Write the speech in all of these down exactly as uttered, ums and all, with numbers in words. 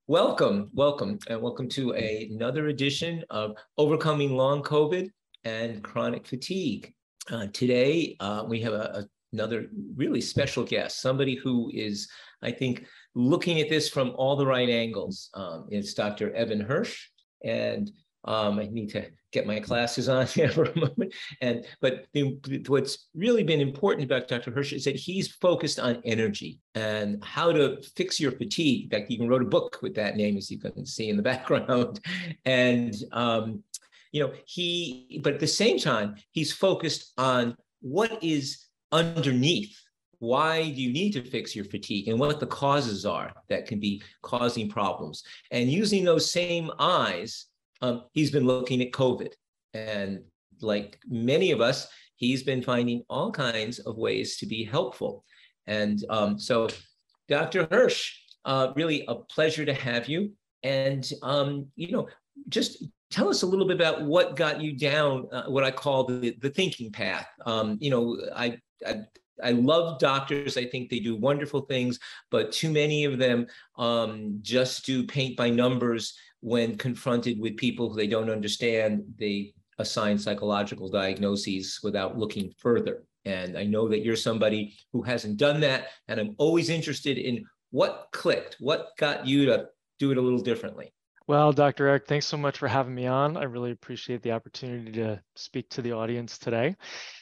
Welcome, welcome, and welcome to a, another edition of Overcoming Long COVID and Chronic Fatigue. Uh, today, uh, we have a, a, another really special guest, somebody who is, I think, looking at this from all the right angles. Um, it's Doctor Evan Hirsch, and um, I need to get my glasses on here for a moment. And but the, what's really been important about Doctor Hirsch is that he's focused on energy and how to fix your fatigue. In fact, he even wrote a book with that name, as you can see in the background. And um, you know, he, but at the same time, he's focused on what is underneath. Why do you need to fix your fatigue and what the causes are that can be causing problems? And using those same eyes, um, he's been looking at COVID. And like many of us, he's been finding all kinds of ways to be helpful. And um, so, Doctor Hirsch, uh, really a pleasure to have you. And, um, you know, just tell us a little bit about what got you down uh, what I call the, the thinking path. Um, you know, I, I I love doctors. I think they do wonderful things, but too many of them um, just do paint by numbers. When confronted with people who they don't understand, they assign psychological diagnoses without looking further. And I know that you're somebody who hasn't done that. And I'm always interested in what clicked, what got you to do it a little differently. Well, Doctor Eric, thanks so much for having me on. I really appreciate the opportunity to speak to the audience today.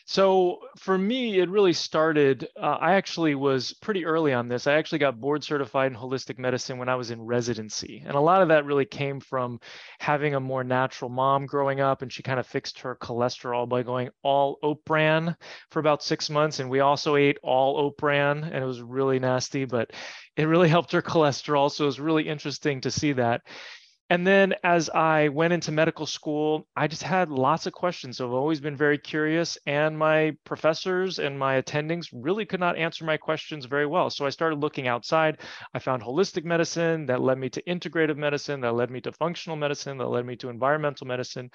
So for me, it really started, uh, I actually was pretty early on this. I actually got board certified in holistic medicine when I was in residency. And a lot of that really came from having a more natural mom growing up, and she kind of fixed her cholesterol by going all oat bran for about six months. And we also ate all oat bran, and it was really nasty, but it really helped her cholesterol. So it was really interesting to see that. And then as I went into medical school, I just had lots of questions. So I've always been very curious, and my professors and my attendings really could not answer my questions very well. So I started looking outside. I found holistic medicine that led me to integrative medicine, that led me to functional medicine, that led me to environmental medicine.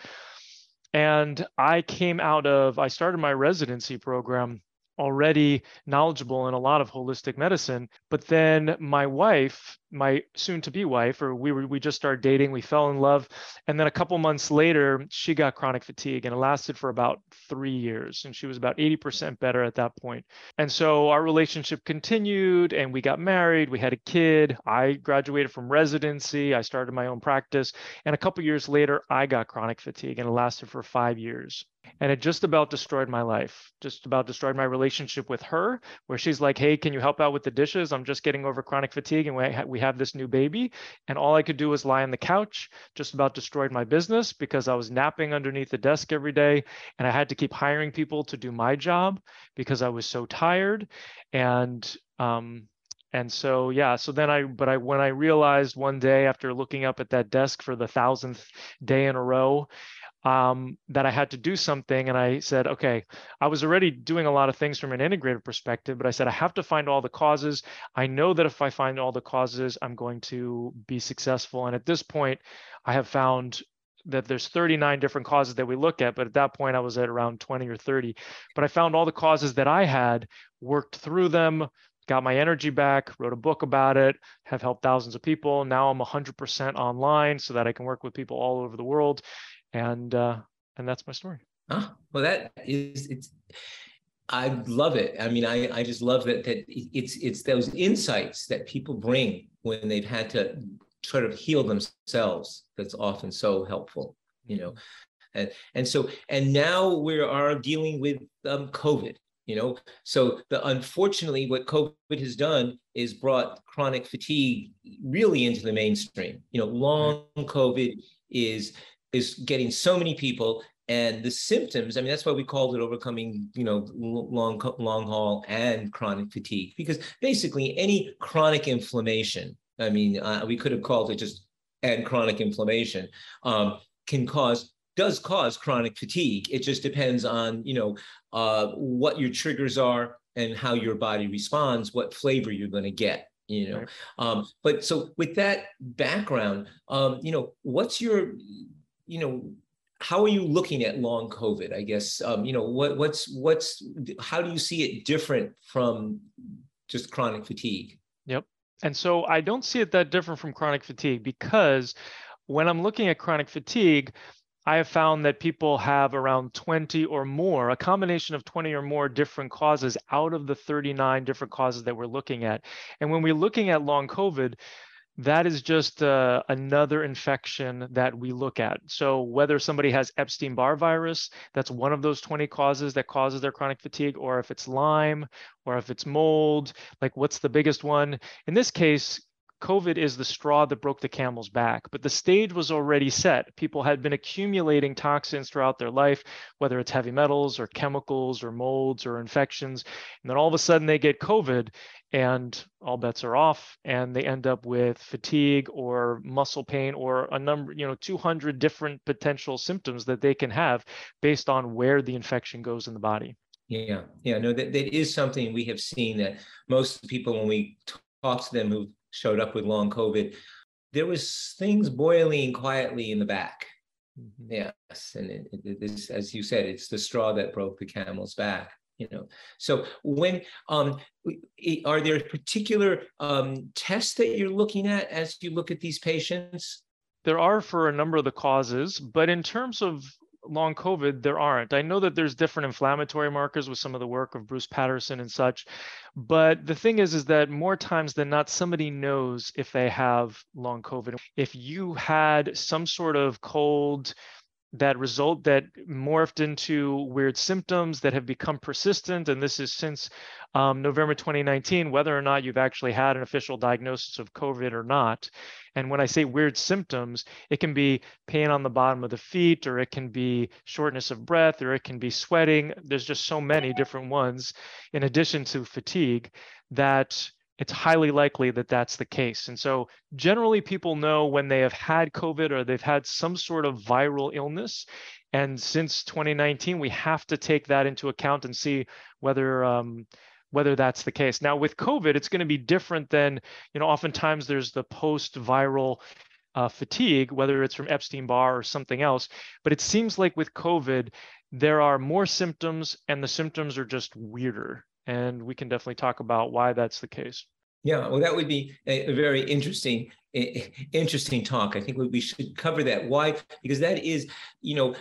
And I came out of, I started my residency program already knowledgeable in a lot of holistic medicine. But then my wife, my soon-to-be wife, or we were, we just started dating, we fell in love. And then a couple months later, she got chronic fatigue, and it lasted for about three years. And she was about eighty percent better at that point. And so our relationship continued, and we got married, we had a kid. I graduated from residency, I started my own practice. And a couple years later, I got chronic fatigue, and it lasted for five years. And it just about destroyed my life, just about destroyed my relationship with her, where she's like, hey, can you help out with the dishes? I'm just getting over chronic fatigue, and we, ha- we have this new baby. And all I could do was lie on the couch. Just about destroyed my business because I was napping underneath the desk every day. And I had to keep hiring people to do my job because I was so tired. And, um, and so, yeah, so then I, but I, when I realized one day after looking up at that desk for the thousandth day in a row, um, that I had to do something. And I said, okay, I was already doing a lot of things from an integrative perspective, but I said, I have to find all the causes. I know that if I find all the causes, I'm going to be successful. And at this point, I have found that there's thirty-nine different causes that we look at, but at that point I was at around twenty or thirty. But I found all the causes that I had, worked through them, got my energy back, wrote a book about it, have helped thousands of people. Now I'm one hundred percent online so that I can work with people all over the world. And uh, and that's my story. Oh, well, that is, it's, I love it. I mean, I, I just love that, that it's, it's those insights that people bring when they've had to sort of heal themselves. That's often so helpful, you know? And, and so, and now we are dealing with um, COVID, you know? So the, unfortunately, what COVID has done is brought chronic fatigue really into the mainstream. You know, long COVID is, is getting so many people, and the symptoms, I mean, that's why we called it overcoming, you know, long, long haul and chronic fatigue, because basically any chronic inflammation, I mean, uh, we could have called it just and chronic inflammation, um, can cause, does cause chronic fatigue. It just depends on, you know, uh, what your triggers are and how your body responds, what flavor you're going to get. You know, right. um, but so with that background, um, you know, what's your, you know, how are you looking at long COVID? I guess, um, you know, what, what's, what's, how do you see it different from just chronic fatigue? Yep. And so I don't see it that different from chronic fatigue, because when I'm looking at chronic fatigue, I have found that people have around twenty or more, a combination of twenty or more different causes out of the thirty-nine different causes that we're looking at. And when we're looking at long COVID, that is just uh, another infection that we look at. So whether somebody has Epstein-Barr virus, that's one of those twenty causes that causes their chronic fatigue, or if it's Lyme, or if it's mold, like what's the biggest one? In this case, COVID is the straw that broke the camel's back, but the stage was already set. People had been accumulating toxins throughout their life, whether it's heavy metals or chemicals or molds or infections. And then all of a sudden they get COVID and all bets are off, and they end up with fatigue or muscle pain or a number, you know, two hundred different potential symptoms that they can have based on where the infection goes in the body. Yeah, yeah, no, that, that is something we have seen, that most people, when we talk to them who showed up with long COVID, there was things boiling quietly in the back. Mm-hmm. Yes, and it, it, it's, as you said, it's the straw that broke the camel's back. You know, so when um, are there particular um, tests that you're looking at as you look at these patients? There are for a number of the causes, but in terms of long COVID, there aren't. I know that there's different inflammatory markers with some of the work of Bruce Patterson and such, but the thing is, is that more times than not, somebody knows if they have long COVID. If you had some sort of cold that result that morphed into weird symptoms that have become persistent, and this is since um, November twenty nineteen, whether or not you've actually had an official diagnosis of COVID or not. And when I say weird symptoms, it can be pain on the bottom of the feet, or it can be shortness of breath, or it can be sweating. There's just so many different ones, in addition to fatigue, that it's highly likely that that's the case. And so generally people know when they have had COVID or they've had some sort of viral illness. And since twenty nineteen, we have to take that into account and see whether um, whether that's the case. Now with COVID, it's going to be different than, you know, oftentimes there's the post-viral uh, fatigue, whether it's from Epstein-Barr or something else. But it seems like with COVID, there are more symptoms and the symptoms are just weirder. And we can definitely talk about why that's the case. Yeah, well, that would be a, a very interesting, a, interesting talk. I think we, we should cover that. Why? Because that is, you know,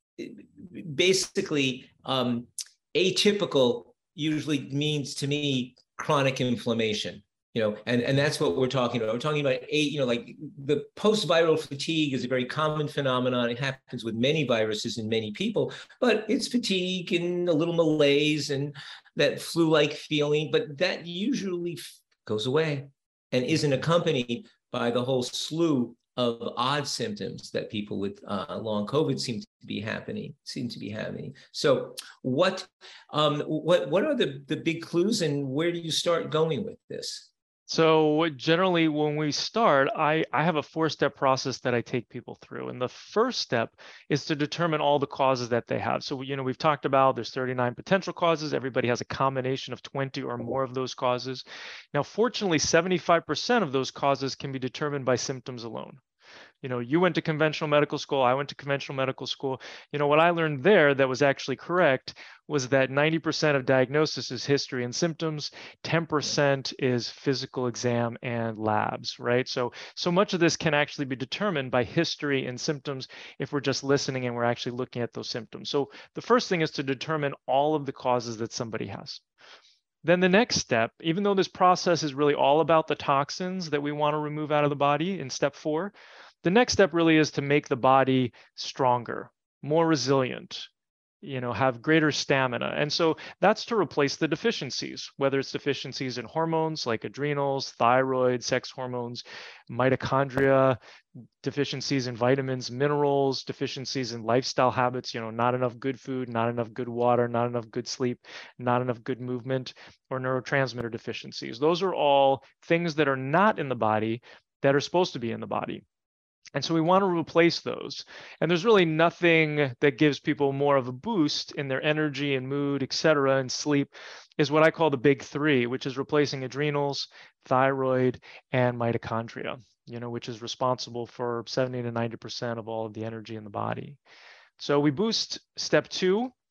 basically um, atypical usually means to me chronic inflammation. You know, and, and that's what we're talking about. We're talking about, a, you know, like the post-viral fatigue is a very common phenomenon. It happens with many viruses in many people, but it's fatigue and a little malaise and that flu-like feeling, but that usually goes away and isn't accompanied by the whole slew of odd symptoms that people with uh, long COVID seem to be happening, seem to be having. So what, um, what, what are the, the big clues, and where do you start going with this? So generally when we start, I, I have a four-step process that I take people through. And the first step is to determine all the causes that they have. So, you know, we've talked about there's thirty-nine potential causes. Everybody has a combination of twenty or more of those causes. Now, fortunately, seventy-five percent of those causes can be determined by symptoms alone. You know, you went to conventional medical school, I went to conventional medical school. You know, what I learned there that was actually correct was that ninety percent of diagnosis is history and symptoms, ten percent is physical exam and labs, right? So, so much of this can actually be determined by history and symptoms if we're just listening and we're actually looking at those symptoms. So the first thing is to determine all of the causes that somebody has. Then the next step, even though this process is really all about the toxins that we want to remove out of the body in step four, the next step really is to make the body stronger, more resilient, you know, have greater stamina. And so that's to replace the deficiencies, whether it's deficiencies in hormones like adrenals, thyroid, sex hormones, mitochondria, deficiencies in vitamins, minerals, deficiencies in lifestyle habits, you know, not enough good food, not enough good water, not enough good sleep, not enough good movement, or neurotransmitter deficiencies. Those are all things that are not in the body that are supposed to be in the body. And so we want to replace those. And there's really nothing that gives people more of a boost in their energy and mood, et cetera, and sleep is what I call the big three, which is replacing adrenals, thyroid, and mitochondria, you know, which is responsible for seventy to ninety percent of all of the energy in the body. So we boost step two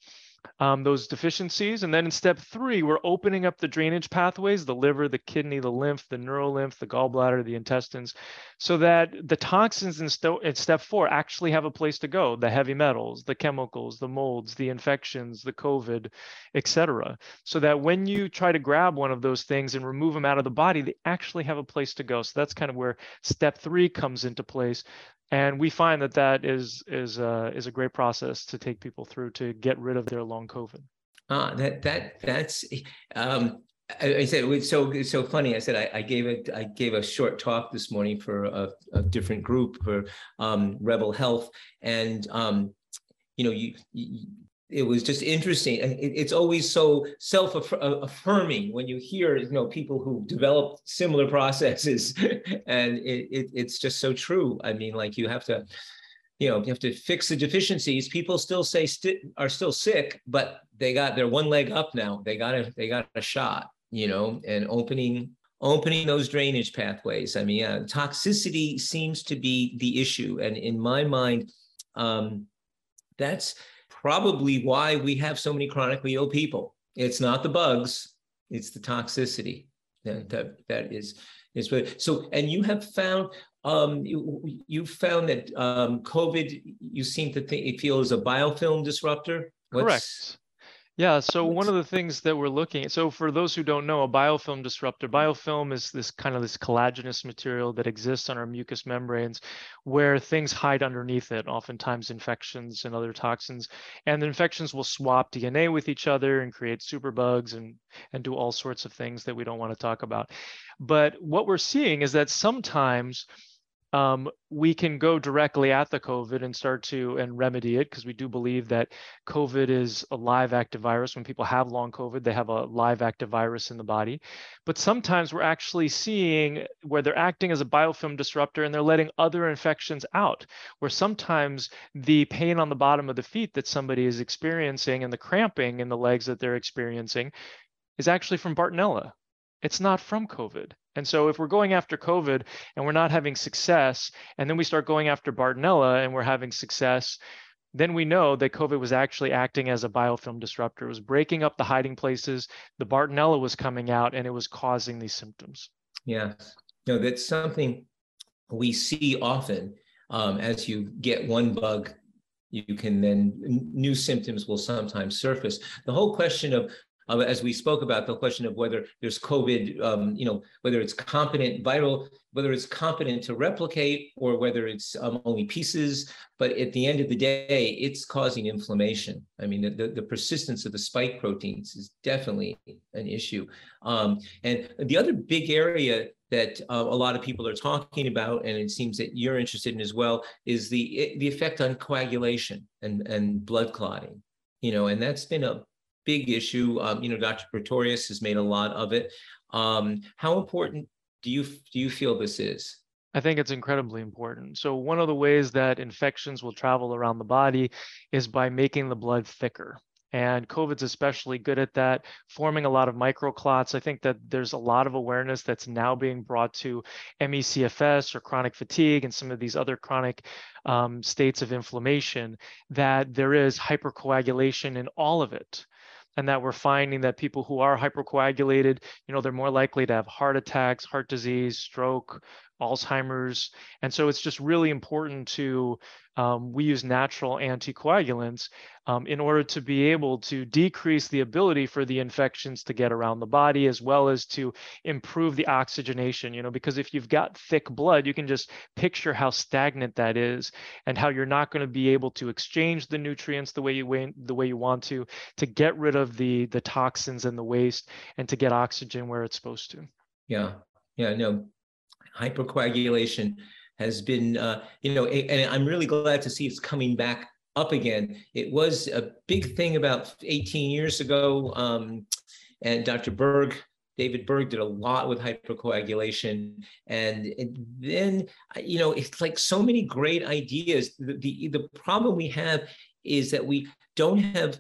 um, those deficiencies. And then in step three, we're opening up the drainage pathways, the liver, the kidney, the lymph, the neurolymph, the gallbladder, the intestines, so that the toxins in, sto- in step four actually have a place to go, the heavy metals, the chemicals, the molds, the infections, the COVID, et cetera. So that when you try to grab one of those things and remove them out of the body, they actually have a place to go. So that's kind of where step three comes into place. And we find that that is is uh, is a great process to take people through to get rid of their long COVID. Ah, that that that's um, I, I said it's so it's so funny. I said I, I gave it I gave a short talk this morning for a, a different group for um, Rebel Health, and um, you know you, you it was just interesting. It, it's always so self-affirming when you hear, you know, people who develop similar processes, and it, it, it's just so true. I mean, like you have to, you know, you have to fix the deficiencies. People still say st- are still sick, but they got their one leg up now. They got a they got a shot, you know, and opening opening those drainage pathways. I mean, yeah, toxicity seems to be the issue, and in my mind, um, that's probably why we have so many chronically ill people. It's not the bugs, it's the toxicity. That, that, that is, is really, so, and you have found, um, you, you found that um, COVID, you seem to think, feel is a biofilm disruptor. What's, Correct. Yeah, so one what's, of the things that we're looking at, so for those who don't know, a biofilm disruptor, biofilm is this kind of this collagenous material that exists on our mucous membranes where things hide underneath it, oftentimes infections and other toxins. And the infections will swap D N A with each other and create superbugs and, and do all sorts of things that we don't want to talk about. But what we're seeing is that sometimes Um, we can go directly at the COVID and start to and remedy it, because we do believe that COVID is a live active virus. When people have long COVID, they have a live active virus in the body. But sometimes we're actually seeing where they're acting as a biofilm disruptor and they're letting other infections out, where sometimes the pain on the bottom of the feet that somebody is experiencing and the cramping in the legs that they're experiencing is actually from Bartonella. It's not from COVID. And so if we're going after COVID and we're not having success, and then we start going after Bartonella and we're having success, then we know that COVID was actually acting as a biofilm disruptor. It was breaking up the hiding places. The Bartonella was coming out and it was causing these symptoms. yeah, no, that's something we see often. Um, as you get one bug, you can then, new symptoms will sometimes surface. The whole question of Uh, as we spoke about, the question of whether there's COVID, um, you know, whether it's competent viral, whether it's competent to replicate, or whether it's um, only pieces. But at the end of the day, it's causing inflammation. I mean, the, the persistence of the spike proteins is definitely an issue. Um, and the other big area that uh, a lot of people are talking about, and it seems that you're interested in as well, is the the effect on coagulation and, and blood clotting. You know, and that's been a big issue. Um, you know, Doctor Pretorius has made a lot of it. Um, how important do you do you feel this is? I think it's incredibly important. So one of the ways that infections will travel around the body is by making the blood thicker. And COVID's especially good at that, forming a lot of microclots. I think that there's a lot of awareness that's now being brought to M E C F S or chronic fatigue and some of these other chronic um, states of inflammation, that there is hypercoagulation in all of it. And that we're finding that people who are hypercoagulated, you know, they're more likely to have heart attacks, heart disease, stroke, Alzheimer's. And so it's just really important to, um, we use natural anticoagulants um, in order to be able to decrease the ability for the infections to get around the body, as well as to improve the oxygenation, you know, because if you've got thick blood, you can just picture how stagnant that is and how you're not going to be able to exchange the nutrients the way you the way you want to, to get rid of the, the toxins and the waste and to get oxygen where it's supposed to. Yeah, yeah, no, hypercoagulation has been, uh, you know, and I'm really glad to see it's coming back up again. It was a big thing about eighteen years ago, um, and Doctor Berg, David Berg, did a lot with hypercoagulation. And, and then, you know, it's like so many great ideas. The, the, the problem we have is that we don't have,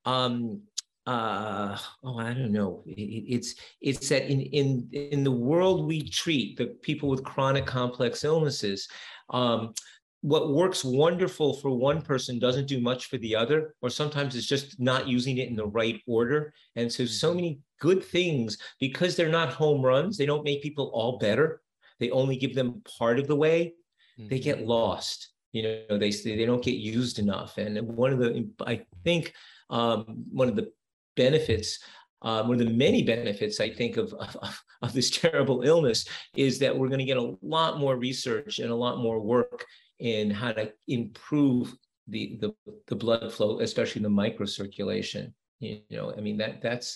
um, uh, oh, I don't know. It, it's it's that in in in the world we treat the people with chronic complex illnesses, um, what works wonderful for one person doesn't do much for the other, or sometimes it's just not using it in the right order. And so, so many good things, because they're not home runs, they don't make people all better. They only give them part of the way. They get lost. You know, they they don't get used enough. And one of the, I think, um, one of the benefits, uh, one of the many benefits, I think, of, of, of this terrible illness is that we're going to get a lot more research and a lot more work in how to improve the, the, the blood flow, especially the microcirculation. You know, I mean, that that's,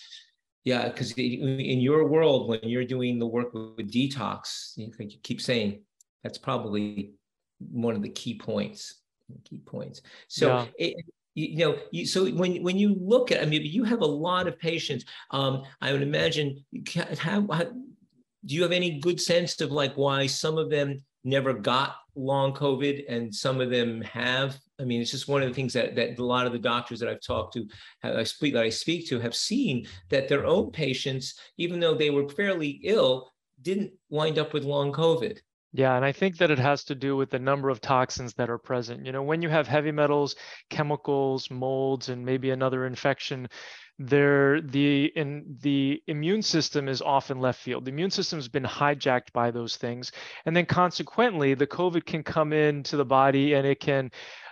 yeah, because in your world, when you're doing the work with detox, you keep saying, that's probably one of the key points, key points. So, yeah. it, you know, you, so when, when you look at, I mean, you have a lot of patients. Um, I would imagine, you can't have, do you have any good sense of like why some of them never got long COVID and some of them have? I mean, it's just one of the things that, that a lot of the doctors that I've talked to, have, I speak, that I speak to have seen that their own patients, even though they were fairly ill, didn't wind up with long COVID. Yeah, and I think that it has to do with the number of toxins that are present. You know, when you have heavy metals, chemicals, molds, and maybe another infection, there the in the immune system is often left field. The immune system has been hijacked by those things, and then consequently, the COVID can come into the body and it can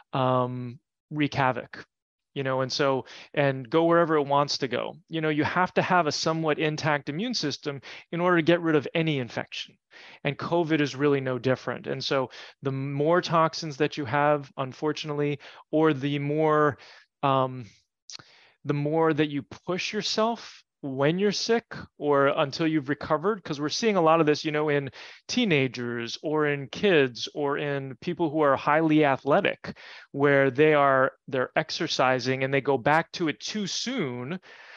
um, wreak havoc. You know, and so, and go wherever it wants to go. You know, you have to have a somewhat intact immune system in order to get rid of any infection. And COVID is really no different. And so the more toxins that you have, unfortunately, or the more, um, the more that you push yourself when you're sick or until you've recovered, because we're seeing a lot of this, you know, in teenagers or in kids or in people who are highly athletic, where they are, they're exercising and they go back to it too soon,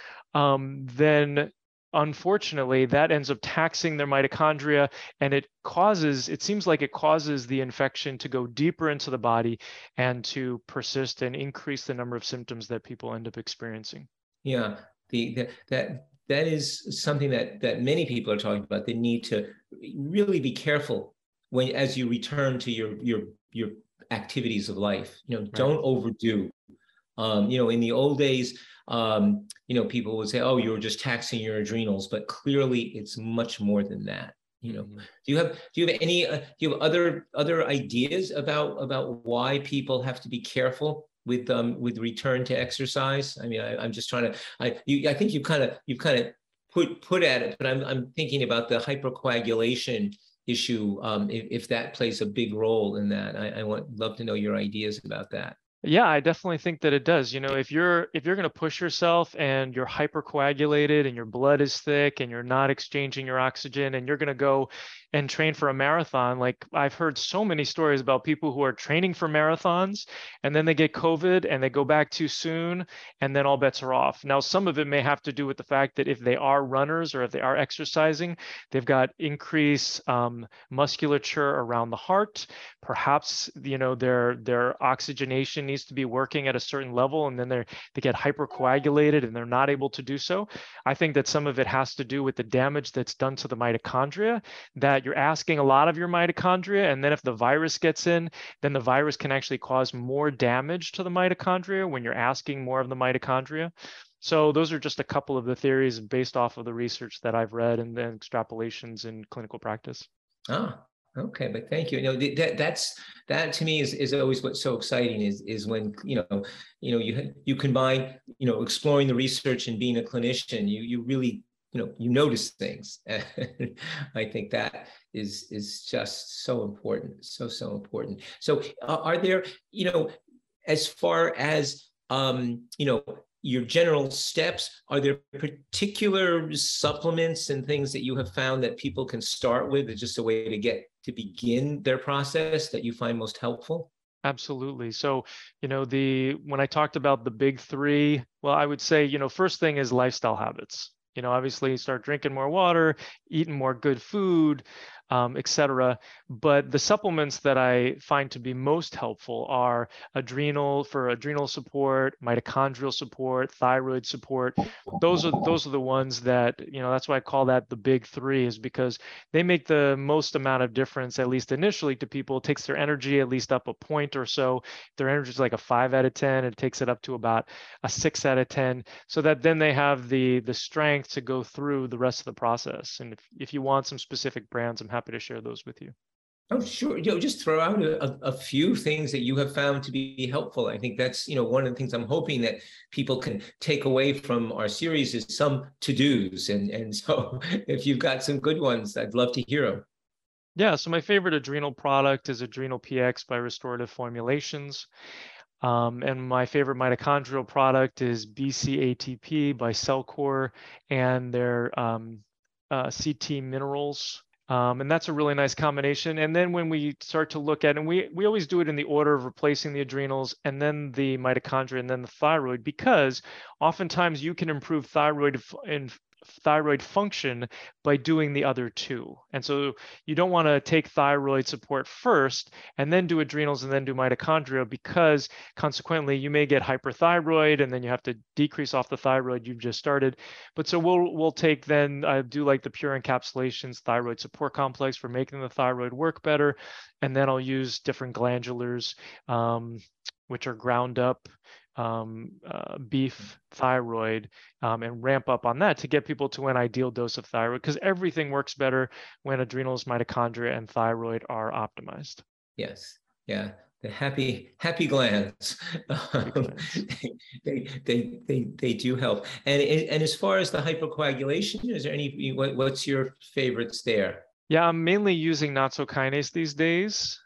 um, then unfortunately that ends up taxing their mitochondria, and it causes, it seems like it causes the infection to go deeper into the body and to persist and increase the number of symptoms that people end up experiencing. Yeah. The, the, that that is something that that many people are talking about. They need to really be careful when, as you return to your your your activities of life. You know, right. Don't overdo. Um, you know, in the old days, um, you know, people would say, "Oh, you're just taxing your adrenals," but clearly, it's much more than that. You know, mm-hmm. do you have do you have any uh, do you have other other ideas about about why people have to be careful with um with return to exercise? I mean, I, I'm just trying to, I you, I think you kind of you kind of put put at it, but I'm I'm thinking about the hypercoagulation issue. Um, if, if that plays a big role in that, I, I want love to know your ideas about that. Yeah, I definitely think that it does. You know, if you're if you're going to push yourself and you're hypercoagulated and your blood is thick and you're not exchanging your oxygen and you're going to go and train for a marathon, like I've heard so many stories about people who are training for marathons and then they get COVID and they go back too soon and then all bets are off. Now, some of it may have to do with the fact that if they are runners or if they are exercising, they've got increased um, musculature around the heart. Perhaps, you know, their their oxygenation needs to be working at a certain level, and then they they get hypercoagulated and they're not able to do so. I think that some of it has to do with the damage that's done to the mitochondria, that you're asking a lot of your mitochondria, and then if the virus gets in, then the virus can actually cause more damage to the mitochondria when you're asking more of the mitochondria. So those are just a couple of the theories based off of the research that I've read and then extrapolations in clinical practice. Ah. Okay, but thank you. You know, that that's that to me is is always what's so exciting is is when you know you know you you combine you know exploring the research and being a clinician, you you really you know you notice things. I think that is is just so important, so so important. So uh, are there you know as far as um you know. your general steps, are there particular supplements and things that you have found that people can start with? It's just a way to get to begin their process that you find most helpful? Absolutely. So, you know, the when I talked about the big three, well, I would say, you know, first thing is lifestyle habits. You know, obviously start drinking more water, eating more good food, um, et cetera. But the supplements that I find to be most helpful are adrenal for adrenal support, mitochondrial support, thyroid support. Those are those are the ones that, you know, that's why I call that the big three, is because they make the most amount of difference, at least initially, to people. It takes their energy at least up a point or so. If their energy is like a five out of ten, it takes it up to about a six out of ten, so that then they have the the strength to go through the rest of the process. And if, if you want some specific brands, I'm happy to share those with you. Oh, sure. You know, just throw out a, a few things that you have found to be helpful. I think that's, you know, one of the things I'm hoping that people can take away from our series is some to-dos. And, and so if you've got some good ones, I'd love to hear them. Yeah, so my favorite adrenal product is Adrenal P X by Restorative Formulations. Um, and my favorite mitochondrial product is B C A T P by Cellcore and their um, uh, C T Minerals. Um, and that's a really nice combination. And then when we start to look at, and we, we always do it in the order of replacing the adrenals and then the mitochondria and then the thyroid, because oftentimes you can improve thyroid in thyroid function by doing the other two. And so you don't want to take thyroid support first and then do adrenals and then do mitochondria, because consequently you may get hyperthyroid and then you have to decrease off the thyroid you've just started. But so we'll we'll take then, I do like the Pure Encapsulations thyroid support complex for making the thyroid work better. And then I'll use different glandulars, um, which are ground up um, uh, beef thyroid, um, and ramp up on that to get people to an ideal dose of thyroid, because everything works better when adrenals, mitochondria, and thyroid are optimized. Yes. Yeah. The happy, happy glands. Happy glands. they, they, they, they do help. And, and as far as the hypercoagulation, is there any, what, what's your favorites there? Yeah, I'm mainly using nattokinase these days.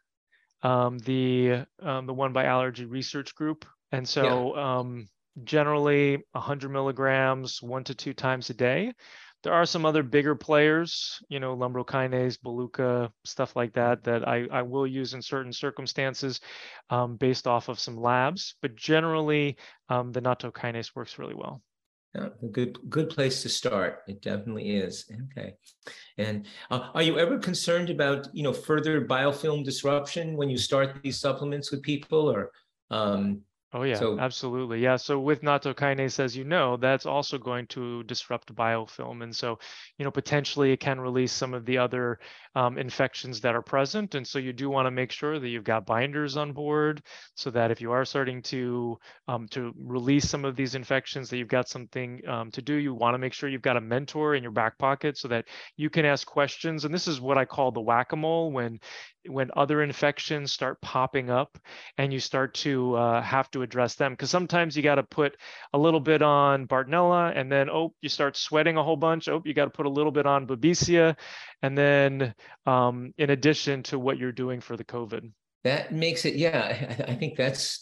Um, the, um, the one by Allergy Research Group. And so yeah. um, generally one hundred milligrams, one to two times a day. There are some other bigger players, you know, lumbrokinase, Belluca, stuff like that, that I, I will use in certain circumstances um, based off of some labs. But generally, um, the nattokinase works really well. Yeah, a good, good place to start. It definitely is. Okay. And uh, are you ever concerned about, you know, further biofilm disruption when you start these supplements with people, or um, Oh, yeah, so, absolutely. Yeah. So with nattokinase, as you know, that's also going to disrupt biofilm. And so, you know, potentially it can release some of the other um, infections that are present. And so you do want to make sure that you've got binders on board, so that if you are starting to um, to release some of these infections, that you've got something um, to do. You want to make sure you've got a mentor in your back pocket so that you can ask questions. And this is what I call the whack-a-mole, when when other infections start popping up and you start to uh, have to address them. Because sometimes you got to put a little bit on Bartonella, and then, oh, you start sweating a whole bunch. Oh, you got to put a little bit on Babesia. And then um, in addition to what you're doing for the COVID. That makes it, yeah, I, I think that's,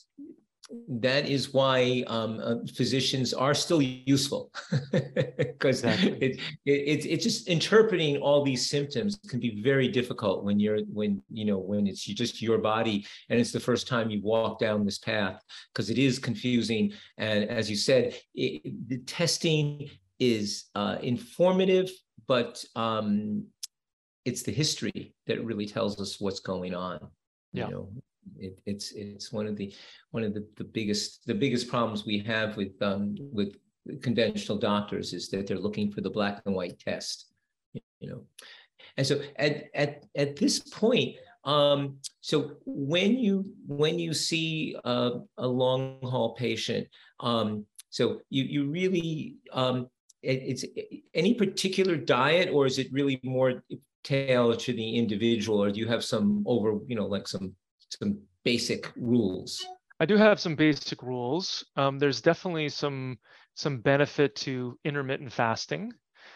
that is why um, uh, physicians are still useful, because exactly. it, it, it, it's just interpreting all these symptoms can be very difficult when you're, when, you know, when it's just your body and it's the first time you walk down this path, because it is confusing. And as you said, it, the testing is uh, informative, but um, it's the history that really tells us what's going on. You yeah. know, it, it's it's one of the one of the, the biggest the biggest problems we have with um, with conventional doctors is that they're looking for the black and white test. You know, and so at at at this point, um, so when you when you see a, a long haul patient, um, so you you really um, it, it's any particular diet, or is it really more tailored to the individual, or do you have some over, you know, like some some basic rules? I do have some basic rules. Um, there's definitely some some benefit to intermittent fasting,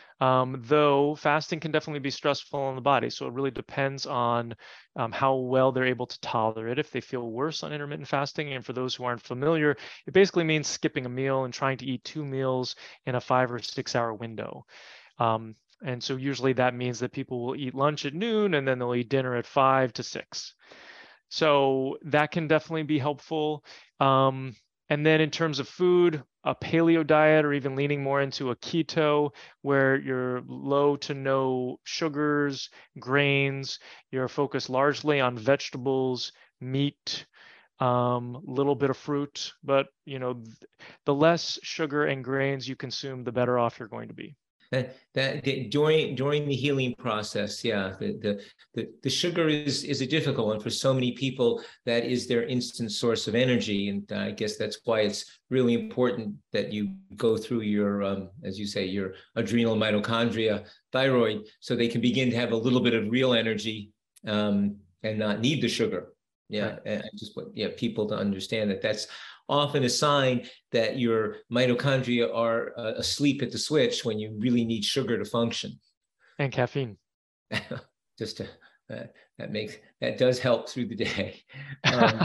um, though fasting can definitely be stressful on the body. So it really depends on um, how well they're able to tolerate it. If they feel worse on intermittent fasting, and for those who aren't familiar, it basically means skipping a meal and trying to eat two meals in a five or six hour window. Um, And so usually that means that people will eat lunch at noon and then they'll eat dinner at five to six. So that can definitely be helpful. Um, And then in terms of food, a paleo diet, or even leaning more into a keto, where you're low to no sugars, grains, you're focused largely on vegetables, meat, um, little bit of fruit, but you know, th- the less sugar and grains you consume, the better off you're going to be. That that the, during during the healing process, yeah, the, the the the sugar is is a difficult one for so many people. That is their instant source of energy, and I guess that's why it's really important that you go through your, um, as you say, your adrenal, mitochondria, thyroid, so they can begin to have a little bit of real energy, um, and not need the sugar. Yeah, Right. and I just want, yeah, people to understand that that's often a sign that your mitochondria are uh, asleep at the switch when you really need sugar to function. And caffeine. Just to, uh, that makes, that does help through the day. Um,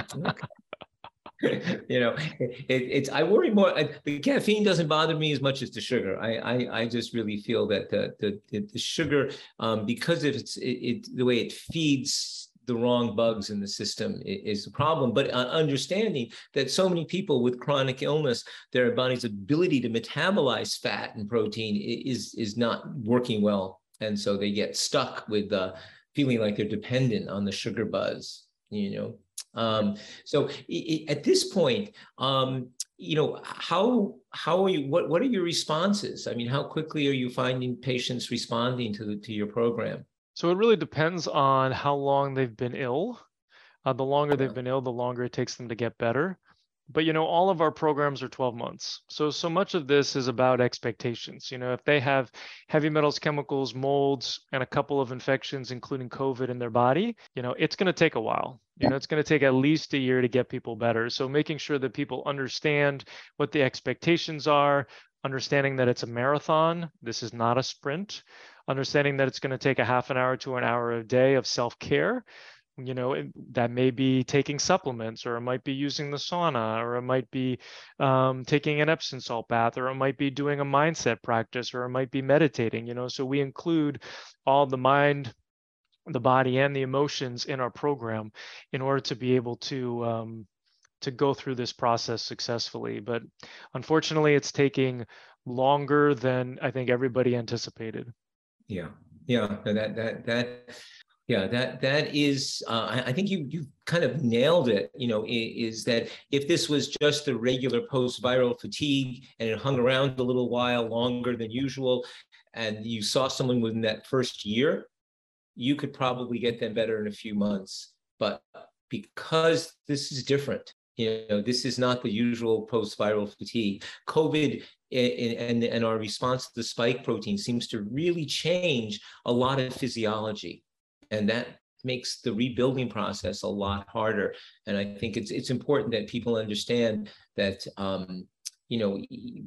you know, it, it's, I worry more, I, the caffeine doesn't bother me as much as the sugar. I, I, I just really feel that the, the, the sugar, um, because of it's, it, it, the way it feeds the wrong bugs in the system is a problem. But uh, understanding that so many people with chronic illness, their body's ability to metabolize fat and protein is, is not working well. And so they get stuck with uh, feeling like they're dependent on the sugar buzz, you know. Um, so it, at this point, um, you know, how how are you? What what are your responses? I mean, how quickly are you finding patients responding to the, to your program? So it really depends on how long they've been ill. Uh, the longer they've Yeah. been ill, the longer it takes them to get better. But you know, all of our programs are twelve months. So so much of this is about expectations. You know, if they have heavy metals, chemicals, molds, and a couple of infections, including COVID in their body, you know, it's going to take a while. You know, it's going to take at least a year to get people better. So making sure that people understand what the expectations are, understanding that it's a marathon, this is not a sprint, understanding that it's going to take a half an hour to an hour a day of self-care. You know, it, that may be taking supplements, or it might be using the sauna, or it might be um, taking an Epsom salt bath, or it might be doing a mindset practice, or it might be meditating. You know, so we include all the mind, the body, and the emotions in our program in order to be able to um, to go through this process successfully. But unfortunately, it's taking longer than I think everybody anticipated. Yeah, yeah, that that that yeah, that that is. Uh, I, I think you you kind of nailed it. You know, is, is that if this was just a regular post-viral fatigue and it hung around a little while longer than usual, and you saw someone within that first year, you could probably get them better in a few months. But because this is different, you know, this is not the usual post-viral fatigue. COVID and, and our response to the spike protein seems to really change a lot of physiology. And that makes the rebuilding process a lot harder. And I think it's it's important that people understand that, um, you know,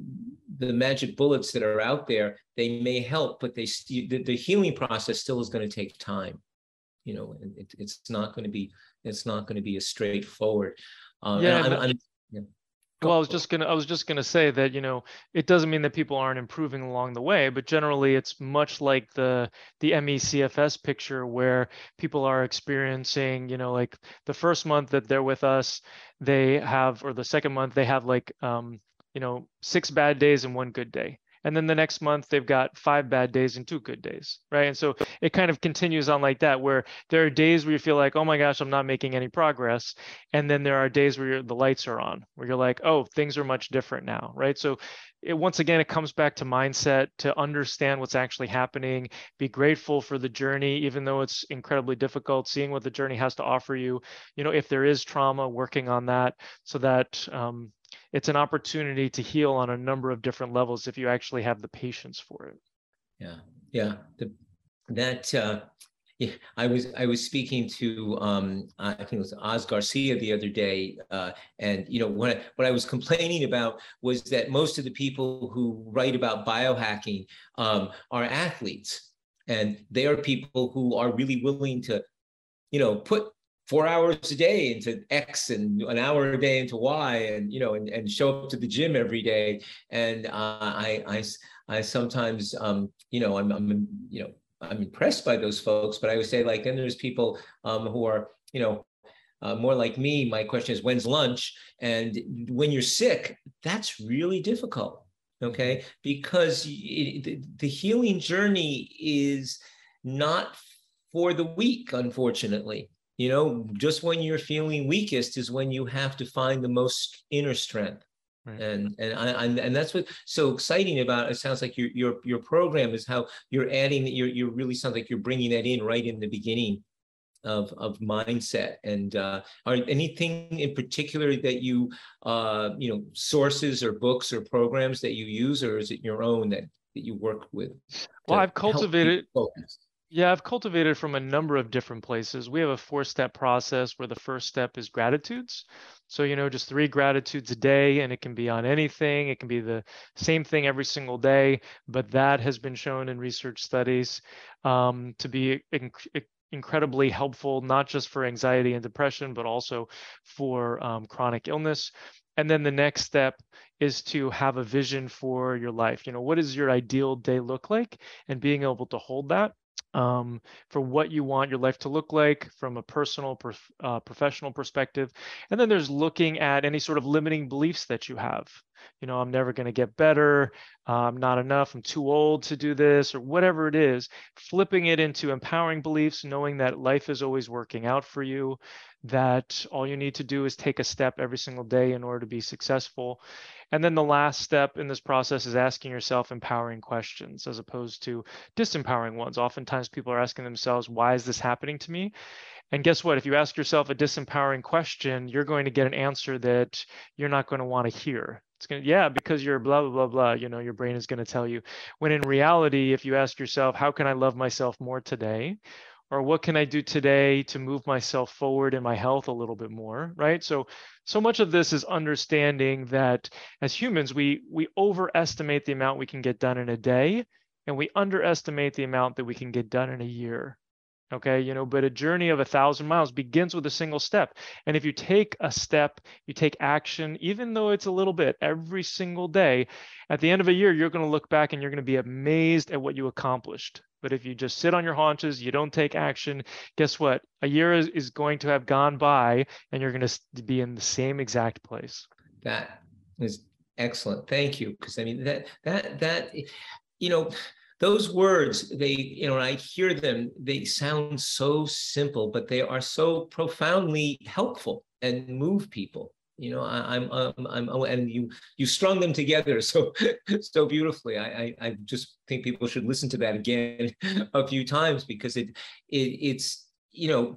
the magic bullets that are out there, they may help, but they the, the healing process still is going to take time. You know, and it, it's not going to be it's not going to be as straightforward. Uh, Yeah, and and I'm, I'm yeah. well, I was just gonna I was just gonna say that, you know, it doesn't mean that people aren't improving along the way, but generally it's much like the the M E C F S picture, where people are experiencing, you know, like the first month that they're with us, they have, or the second month they have like um, you know, six bad days and one good day. And then the next month they've got five bad days and two good days, right? And so it kind of continues on like that, where there are days where you feel like, oh my gosh, I'm not making any progress. And then there are days where you're, the lights are on, where you're like, oh, things are much different now, right? So it, once again, it comes back to mindset, to understand what's actually happening, be grateful for the journey, even though it's incredibly difficult, seeing what the journey has to offer you. You know, if there is trauma, working on that, so that um, it's an opportunity to heal on a number of different levels if you actually have the patience for it. Yeah, yeah. The, that uh, yeah, I was I was speaking to um, I think it was Oz Garcia the other day, uh, and you know what I, what I was complaining about was that most of the people who write about biohacking um, are athletes, and they are people who are really willing to, you know, put four hours a day into X and an hour a day into Y, and you know, and, and show up to the gym every day. And uh, I, I, I sometimes, um, you know, I'm, I'm, you know, I'm impressed by those folks. But I would say, like, then there's people um, who are, you know, Uh, more like me, my question is, when's lunch? And when you're sick, that's really difficult, okay? Because it, the, the healing journey is not for the weak, unfortunately. You know, just when you're feeling weakest is when you have to find the most inner strength. Right. And and I, and that's what's so exciting about it. Sounds like your your your program is how you're adding. You're you really sounds like you're bringing that in right in the beginning of of mindset. And uh, are anything in particular that you uh, you know sources or books or programs that you use, or is it your own that that you work with? Well, I've cultivated. Yeah, I've cultivated from a number of different places. We have a four-step process where the first step is gratitudes. So, you know, just three gratitudes a day, and it can be on anything. It can be the same thing every single day, but that has been shown in research studies um, to be inc- incredibly helpful, not just for anxiety and depression, but also for um, chronic illness. And then the next step is to have a vision for your life. You know, what does your ideal day look like? And being able to hold that um, for what you want your life to look like from a personal, prof- uh, professional perspective. And then there's looking at any sort of limiting beliefs that you have. You know, I'm never going to get better. Uh, I'm not enough. I'm too old to do this, or whatever it is. Flipping it into empowering beliefs, knowing that life is always working out for you, that all you need to do is take a step every single day in order to be successful. And then the last step in this process is asking yourself empowering questions as opposed to disempowering ones. Oftentimes people are asking themselves, why is this happening to me? And guess what? If you ask yourself a disempowering question, you're going to get an answer that you're not going to want to hear. It's going to, yeah, because you're blah, blah, blah, blah, you know, your brain is going to tell you. When in reality, if you ask yourself, how can I love myself more today? Or what can I do today to move myself forward in my health a little bit more, right? So, so much of this is understanding that as humans, we we overestimate the amount we can get done in a day, and we underestimate the amount that we can get done in a year. Okay, you know, but a journey of a thousand miles begins with a single step. And if you take a step, you take action, even though it's a little bit every single day, at the end of a year, you're going to look back and you're going to be amazed at what you accomplished. But if you just sit on your haunches, you don't take action, guess what? A year is, is going to have gone by and you're going to be in the same exact place. That is excellent. Thank you. Because I mean, that, that, that, you know, those words, they, you know, when I hear them, they sound so simple, but they are so profoundly helpful and move people. You know, I, I'm, um, I'm, and you, you strung them together so, so beautifully. I, I, I just think people should listen to that again a few times because it, it, it's, you know,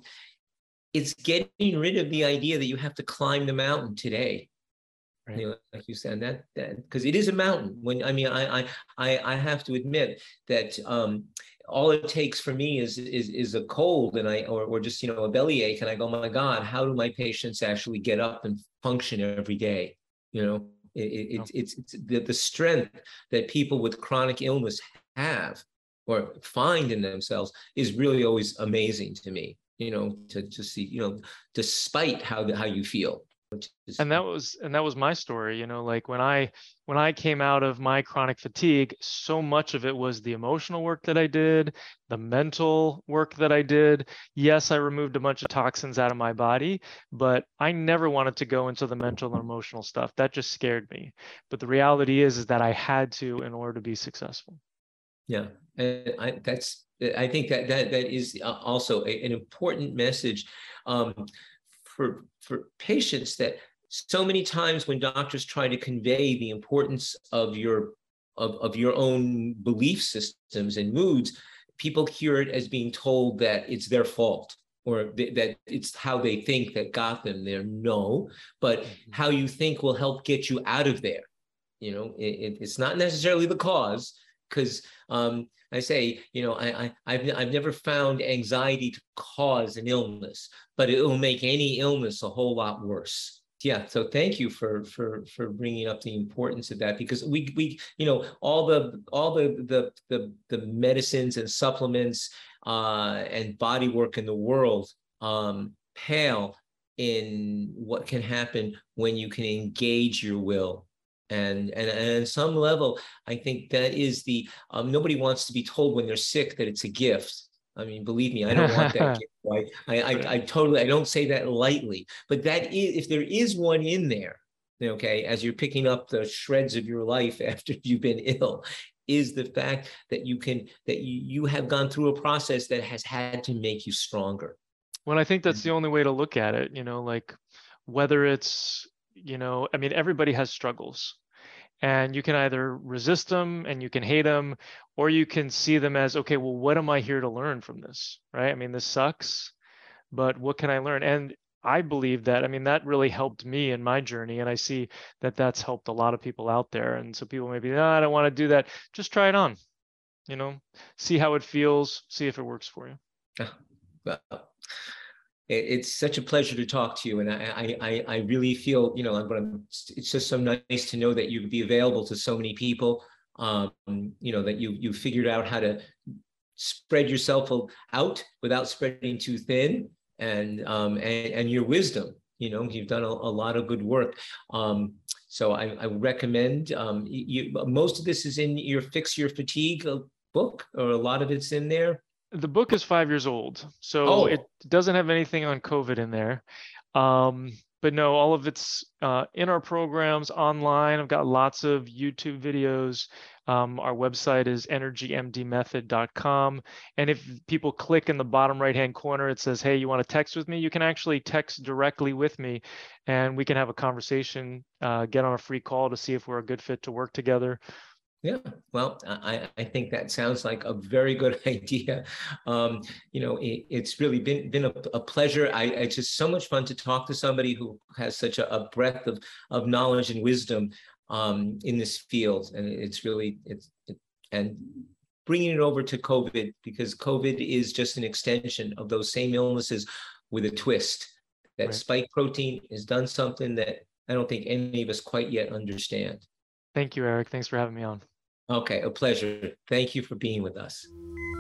it's getting rid of the idea that you have to climb the mountain today. Right. You know, like you said, that that because it is a mountain. When I mean, I I I have to admit that um, all it takes for me is is is a cold, and I or or just you know a bellyache, and I go, my God, how do my patients actually get up and function every day? You know, it, it, it's it's it's the, the strength that people with chronic illness have or find in themselves is really always amazing to me. You know, to to see, you know, despite how the, how you feel. And that was and that was my story, you know, like when I when I came out of my chronic fatigue, so much of it was the emotional work that I did, the mental work that I did. Yes, I removed a bunch of toxins out of my body, but I never wanted to go into the mental and emotional stuff. That just scared me. But the reality is is that I had to in order to be successful. Yeah, and I that's I think that that that is also a, an important message um, for for patients, that so many times when doctors try to convey the importance of your of, of your own belief systems and moods, people hear it as being told that it's their fault or th- that it's how they think that got them there. No, but how you think will help get you out of there. You know, it, it's not necessarily the cause, because um, I say, you know, I, I, I've, I've never found anxiety to cause an illness, but it will make any illness a whole lot worse. Yeah, so thank you for for for bringing up the importance of that, because we we you know all the all the the the, the medicines and supplements uh, and body work in the world um, pale in what can happen when you can engage your will. And, and, and at some level, I think that is the, um, nobody wants to be told when they're sick that it's a gift. I mean, believe me, I don't want that gift. I, I, I, I totally, I don't say that lightly, but that is, if there is one in there, okay, as you're picking up the shreds of your life after you've been ill, is the fact that you can, that you, you have gone through a process that has had to make you stronger. Well, I think that's the only way to look at it, you know, like whether it's, you know, I mean, everybody has struggles. And you can either resist them and you can hate them, or you can see them as, okay, well, what am I here to learn from this, right? I mean, this sucks, but what can I learn? And I believe that, I mean, that really helped me in my journey. And I see that that's helped a lot of people out there. And so people may be, no, I don't want to do that. Just try it on, you know, see how it feels, see if it works for you. Well, it's such a pleasure to talk to you, and I, I, I really feel, you know, I'm going to, it's just so nice to know that you would be available to so many people. Um, you know, that you you figured out how to spread yourself out without spreading too thin, and um, and, and your wisdom. You know, you've done a, a lot of good work. Um, so I, I recommend. Um, you, most of this is in your Fix Your Fatigue book, or a lot of it's in there. The book is five years old, so Oh. It doesn't have anything on COVID in there. Um, but no, all of it's uh, in our programs online. I've got lots of YouTube videos. Um, our website is energy m d method dot com. And if people click in the bottom right-hand corner, it says, hey, you want to text with me? You can actually text directly with me, and we can have a conversation, uh, get on a free call to see if we're a good fit to work together. Yeah, well, I, I think that sounds like a very good idea. Um, you know, it, it's really been been a, a pleasure. I, it's just so much fun to talk to somebody who has such a, a breadth of, of knowledge and wisdom um, in this field. And it's really, it's, it, and bringing it over to COVID, because COVID is just an extension of those same illnesses with a twist. That right. Spike protein has done something that I don't think any of us quite yet understand. Thank you, Eric. Thanks for having me on. Okay, a pleasure. Thank you for being with us.